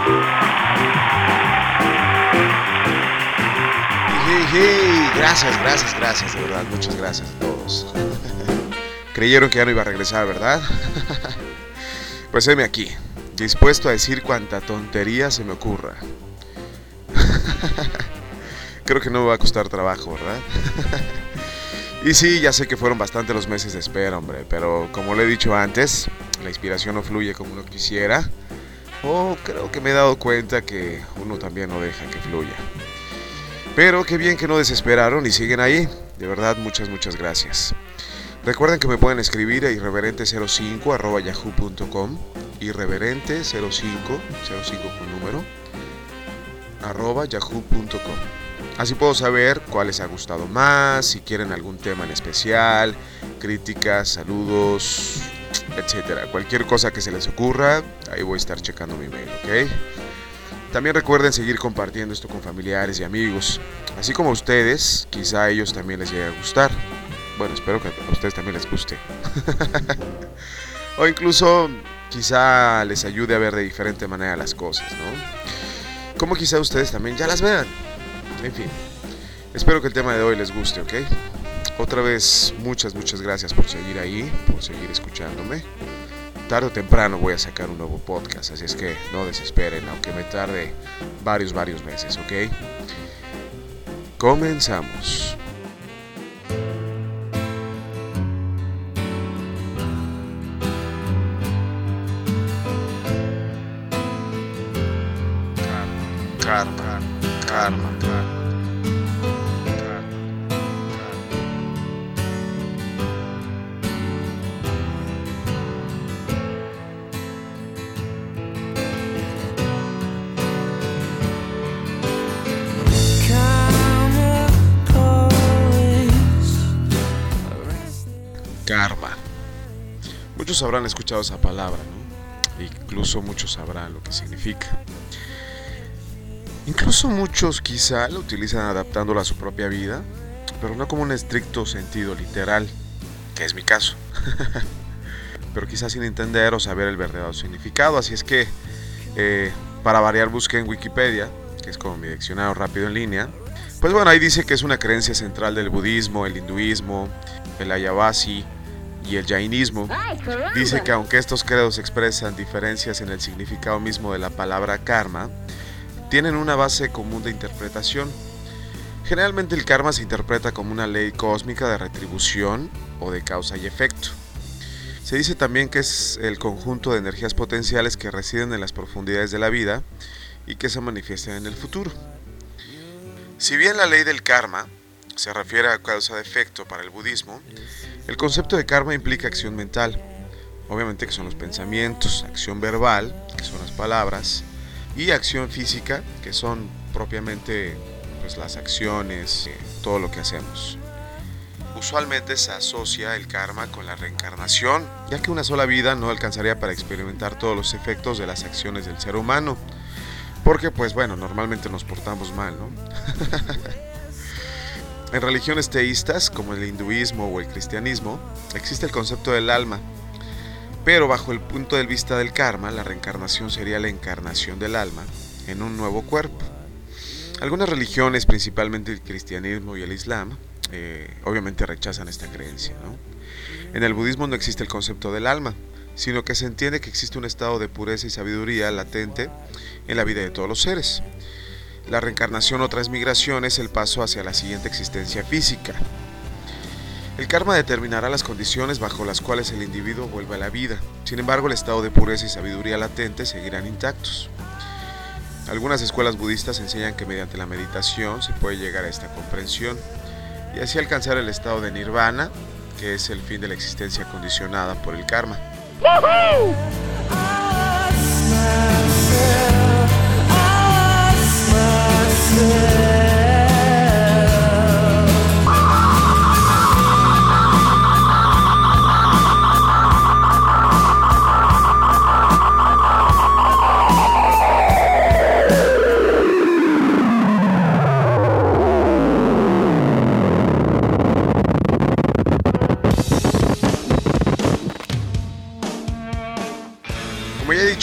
Hey, gracias, de verdad, muchas gracias a todos. Creyeron que ya no iba a regresar, ¿verdad? Pues heme aquí, dispuesto a decir cuanta tontería se me ocurra. Creo que no me va a costar trabajo, ¿verdad? Y sí, ya sé que fueron bastante los meses de espera, hombre, pero como lo he dicho antes, la inspiración no fluye como uno quisiera. O creo que me he dado cuenta que uno también no deja que fluya. Pero qué bien que no desesperaron y siguen ahí. De verdad, muchas gracias. Recuerden que me pueden escribir a irreverente05@yahoo.com, irreverente05 con número @yahoo.com. Así puedo saber cuál les ha gustado más, si quieren algún tema en especial, críticas, saludos, etcétera. Cualquier cosa que se les ocurra, ahí voy a estar checando mi mail, ¿ok? También recuerden seguir compartiendo esto con familiares y amigos. Así como a ustedes, quizá a ellos también les llegue a gustar. Bueno, espero que a ustedes también les guste. O incluso quizá les ayude a ver de diferente manera las cosas, ¿no? Como quizá ustedes también ya las vean. En fin, espero que el tema de hoy les guste, ¿ok? Otra vez, muchas gracias por seguir ahí, por seguir escuchándome. Tarde o temprano voy a sacar un nuevo podcast, así es que no desesperen, aunque me tarde varios meses, ¿ok? Comenzamos. Karma. Karma. Muchos habrán escuchado esa palabra, ¿no? Incluso muchos sabrán lo que significa. Incluso muchos quizá lo utilizan adaptándola a su propia vida, pero no como un estricto sentido literal, que es mi caso. Pero quizás sin entender o saber el verdadero significado, así es que para variar busqué en Wikipedia, que es como mi diccionario rápido en línea. Pues bueno, ahí dice que es una creencia central del budismo, el hinduismo, el ayavasi y el jainismo. Dice que aunque estos credos expresan diferencias en el significado mismo de la palabra karma, tienen una base común de interpretación. Generalmente el karma se interpreta como una ley cósmica de retribución o de causa y efecto. Se dice también que es el conjunto de energías potenciales que residen en las profundidades de la vida y que se manifiestan en el futuro. Si bien la ley del karma se refiere a causa de efecto para el budismo, el concepto de karma implica acción mental, obviamente que son los pensamientos, acción verbal, que son las palabras, y acción física, que son propiamente pues, las acciones, todo lo que hacemos. Usualmente se asocia el karma con la reencarnación, ya que una sola vida no alcanzaría para experimentar todos los efectos de las acciones del ser humano, porque pues bueno, normalmente nos portamos mal, ¿no? En religiones teístas, como el hinduismo o el cristianismo, existe el concepto del alma. Pero bajo el punto de vista del karma, la reencarnación sería la encarnación del alma en un nuevo cuerpo. Algunas religiones, principalmente el cristianismo y el islam, obviamente rechazan esta creencia, ¿no? En el budismo no existe el concepto del alma, sino que se entiende que existe un estado de pureza y sabiduría latente en la vida de todos los seres. La reencarnación o transmigración es el paso hacia la siguiente existencia física. El karma determinará las condiciones bajo las cuales el individuo vuelve a la vida. Sin embargo, el estado de pureza y sabiduría latente seguirán intactos. Algunas escuelas budistas enseñan que mediante la meditación se puede llegar a esta comprensión y así alcanzar el estado de nirvana, que es el fin de la existencia condicionada por el karma. ¡Woohoo!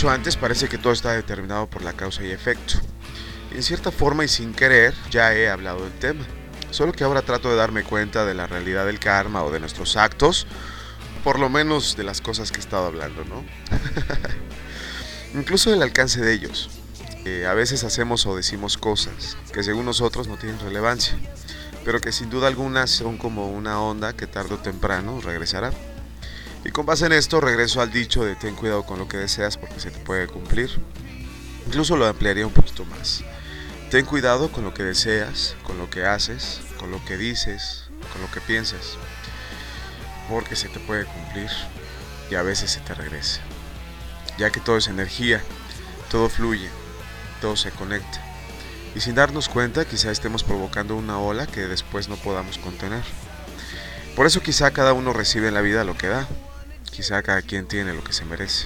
dicho antes, parece que todo está determinado por la causa y efecto. En cierta forma y sin querer, ya he hablado del tema. Solo que ahora trato de darme cuenta de la realidad del karma o de nuestros actos, por lo menos de las cosas que he estado hablando, ¿no? Incluso del alcance de ellos. A veces hacemos o decimos cosas que según nosotros no tienen relevancia, pero que sin duda alguna son como una onda que tarde o temprano regresará. Y con base en esto regreso al dicho de ten cuidado con lo que deseas porque se te puede cumplir. Incluso lo ampliaría un poquito más. Ten cuidado con lo que deseas, con lo que haces, con lo que dices, con lo que piensas, porque se te puede cumplir y a veces se te regresa. Ya que todo es energía, todo fluye, todo se conecta. Y sin darnos cuenta quizá estemos provocando una ola que después no podamos contener. Por eso quizá cada uno recibe en la vida lo que da. Quizá cada quien tiene lo que se merece.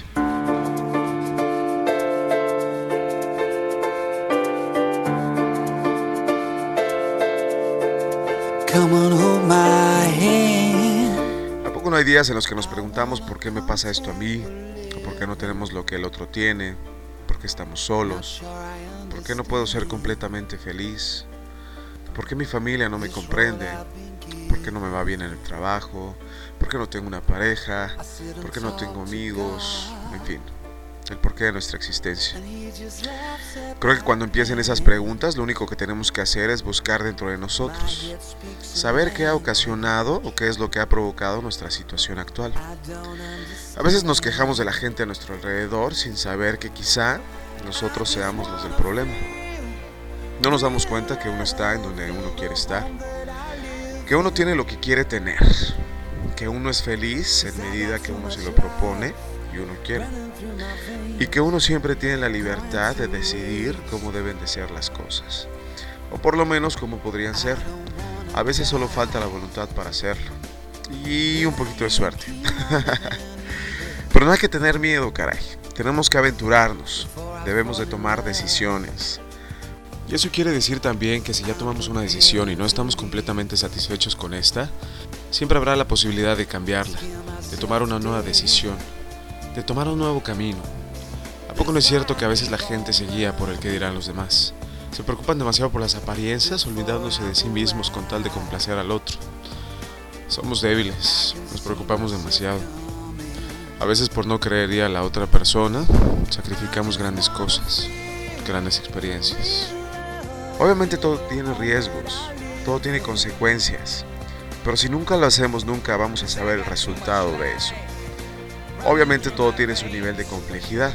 Come on, hold my hand. ¿A poco no hay días en los que nos preguntamos por qué me pasa esto a mí? ¿O por qué no tenemos lo que el otro tiene? ¿Por qué estamos solos? ¿Por qué no puedo ser completamente feliz? ¿Por qué mi familia no me comprende? ¿Por qué no me va bien en el trabajo? ¿Por qué no tengo una pareja? ¿Por qué no tengo amigos? En fin, el porqué de nuestra existencia. Creo que cuando empiecen esas preguntas, lo único que tenemos que hacer es buscar dentro de nosotros, saber qué ha ocasionado o qué es lo que ha provocado nuestra situación actual. A veces nos quejamos de la gente a nuestro alrededor sin saber que quizá nosotros seamos los del problema. No nos damos cuenta que uno está en donde uno quiere estar, que uno tiene lo que quiere tener, que uno es feliz en medida que uno se lo propone y uno quiere, y que uno siempre tiene la libertad de decidir cómo deben de ser las cosas, o por lo menos cómo podrían ser. A veces solo falta la voluntad para hacerlo y un poquito de suerte. Pero no hay que tener miedo, caray. Tenemos que aventurarnos, debemos de tomar decisiones. Y eso quiere decir también que si ya tomamos una decisión y no estamos completamente satisfechos con esta, siempre habrá la posibilidad de cambiarla, de tomar una nueva decisión, de tomar un nuevo camino. ¿A poco no es cierto que a veces la gente se guía por el que dirán los demás? Se preocupan demasiado por las apariencias, olvidándose de sí mismos con tal de complacer al otro. Somos débiles, nos preocupamos demasiado. A veces por no creer ir a la otra persona, sacrificamos grandes cosas, grandes experiencias. Obviamente todo tiene riesgos, todo tiene consecuencias, pero si nunca lo hacemos, nunca vamos a saber el resultado de eso. Obviamente todo tiene su nivel de complejidad.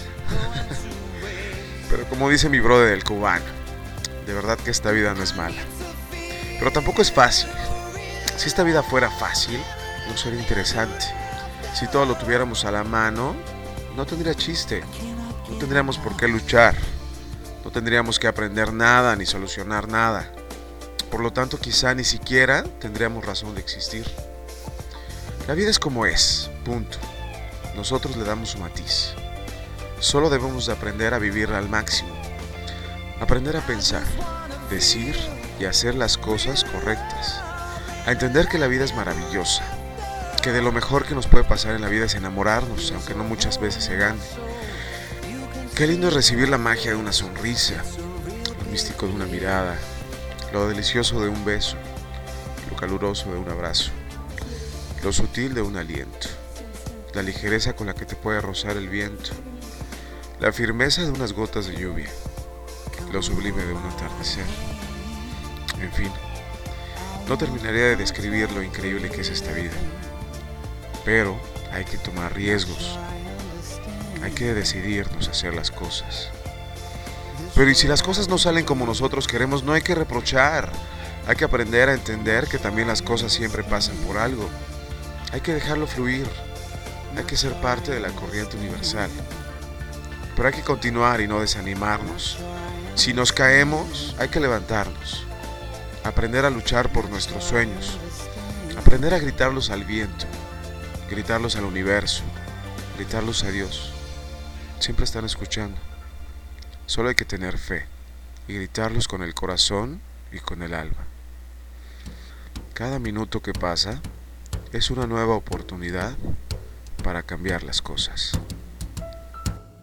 Pero como dice mi brother el cubano, de verdad que esta vida no es mala. Pero tampoco es fácil. Si esta vida fuera fácil, no sería interesante. Si todo lo tuviéramos a la mano, no tendría chiste. No tendríamos por qué luchar. No tendríamos que aprender nada ni solucionar nada. Por lo tanto, quizá ni siquiera tendríamos razón de existir. La vida es como es, punto. Nosotros le damos un matiz. Solo debemos de aprender a vivirla al máximo. Aprender a pensar, decir y hacer las cosas correctas. A entender que la vida es maravillosa. Que de lo mejor que nos puede pasar en la vida es enamorarnos, aunque no muchas veces se gane. Qué lindo es recibir la magia de una sonrisa, lo místico de una mirada, lo delicioso de un beso, lo caluroso de un abrazo, lo sutil de un aliento, la ligereza con la que te puede rozar el viento, la firmeza de unas gotas de lluvia, lo sublime de un atardecer. En fin, no terminaría de describir lo increíble que es esta vida, pero hay que tomar riesgos. Hay que decidirnos a hacer las cosas. Pero y si las cosas no salen como nosotros queremos, no hay que reprochar. Hay que aprender a entender que también las cosas siempre pasan por algo. Hay que dejarlo fluir. Hay que ser parte de la corriente universal. Pero hay que continuar y no desanimarnos. Si nos caemos, hay que levantarnos. Aprender a luchar por nuestros sueños. Aprender a gritarlos al viento. Gritarlos al universo. Gritarlos a Dios. Siempre están escuchando. Solo hay que tener fe y gritarlos con el corazón y con el alma. Cada minuto que pasa es una nueva oportunidad para cambiar las cosas.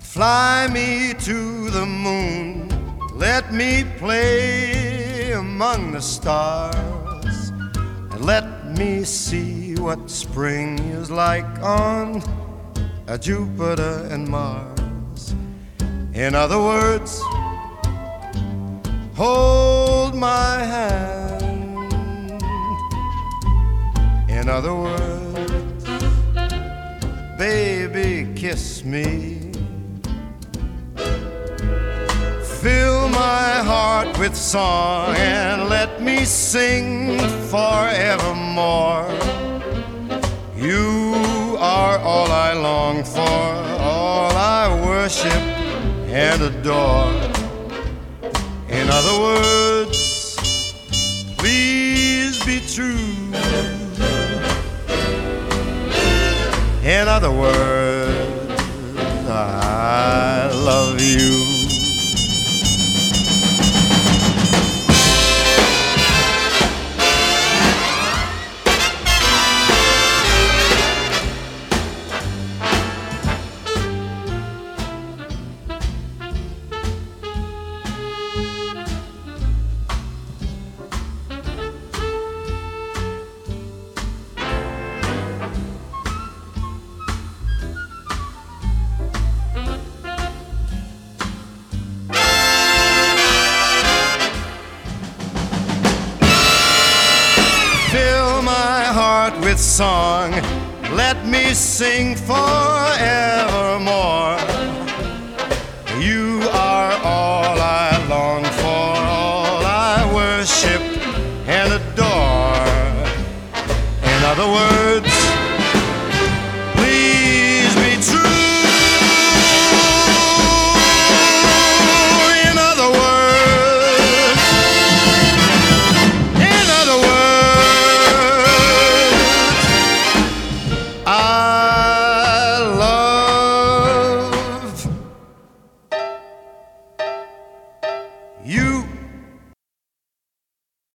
Fly me to the moon, let me play among the stars, and let me see what spring is like on Jupiter and Mars. In other words, hold my hand. In other words, baby, kiss me. Fill my heart with song and let me sing forevermore. You are all I long for, all I worship and adore. In other words, please be true. In other words, I love you. With song, let me sing forevermore. You are